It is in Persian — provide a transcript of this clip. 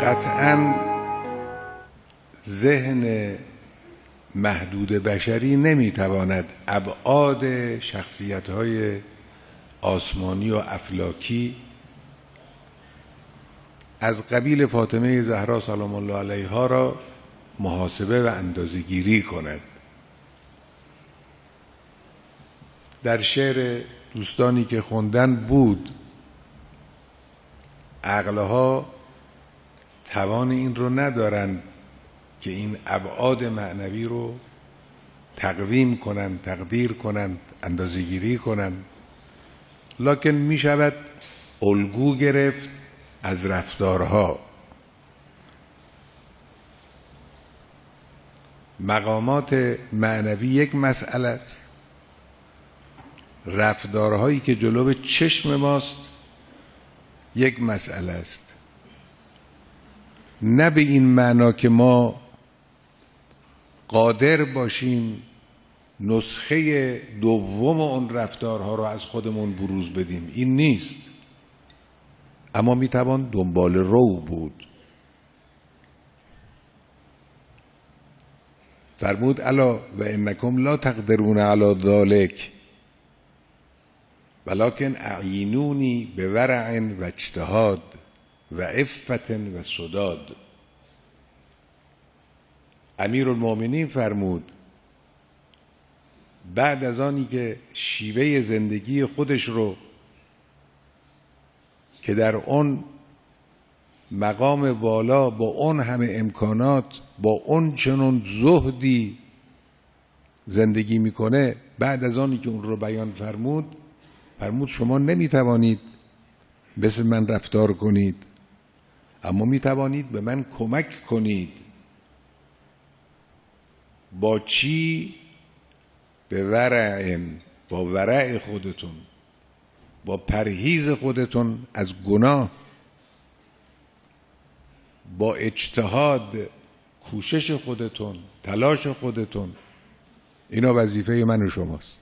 قطعاً ذهن محدود بشری نمیتواند ابعاد شخصیت‌های آسمانی و افلاکی از قبیل فاطمه زهرا سلام الله علیها را محاسبه و اندازه‌گیری کند. در شعر دوستانی که خوندن بود عقلها توان این رو ندارند که این ابعاد معنوی رو تقویم کنند، تقدیر کنند، اندازه‌گیری کنند، لکن می شود الگو گرفت از رفتارها. مقامات معنوی یک مسئله است، رفتارهایی که جلو چشم ماست یک مسئله است. نه به این معنا که ما قادر باشیم نسخه دوم اون رفتارها رو از خودمون بروز بدیم، این نیست، اما میتوان دنبال رو بود. فرمود الا و انکم لا تقدرون علی ذلک ولکن اعینونی بورع و اجتهاد و عفت و سداد. امیرالمؤمنین فرمود بعد از آنی که شیوه زندگی خودش رو که در اون مقام بالا با اون همه امکانات با اون چنون زهدی زندگی میکنه، بعد از آنی که اون رو بیان فرمود شما نمیتوانید مثل من رفتار کنید، اما میتوانید به من کمک کنید. با چی؟ به ورع، با ورع خودتون، با پرهیز خودتون از گناه، با اجتهاد، کوشش خودتون، تلاش خودتون. اینا وظیفه من و شماست.